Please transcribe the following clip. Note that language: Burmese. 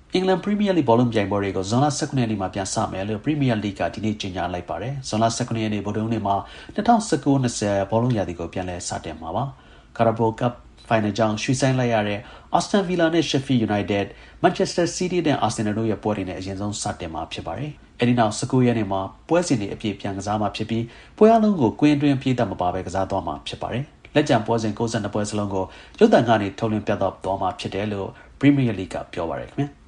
England Premier League ဘောလုံးပြိုင်ပွဲတွေကိုဇွန်လ19ရက်နေ့မှာပြန်စမယ်လို့ Premier League ကဒီနေ့ကြေညာလိုက်ပါတယ်။ဇွန်လ19ရက်နေ့ဗုဒ္ဓဟူးနေ့မှာ2019-20ဘောလုံးရာသီကိုပြန်လည်စတင်မှာပါ။ Carabao Cup ဖိုင်နယ်ကြောင့်ရွှေ့ဆိုင်းလိုက်ရတဲ့ Aston Villa နဲ့ Sheffield United, Manchester City နဲ့ Arsenal တို့ရဲ့ပွဲတွေနဲ့အရင်ဆုံးစတင်မှာဖြစ်ပါတယ်။အဲဒီနောက်19ရက်နေ့မှာပွဲစဉ်တွေအပြည့်ပြန်ကစားမှာဖြစ်ပြီးပွဲအလုံးကိုကွင်းအတွင်းပြေးသက်မပါဘဲကစားသွားမှာဖြစ်ပါတယ်။လက်ကျန်ပွဲစဉ်62ပွဲစလုံးကိုရုပ်သံကနေထုတ်လွှင့်ပြသသွားမှာဖြစ်တယ်လို့ Premier League ကပြောပါတယ်ခင်ဗျာ။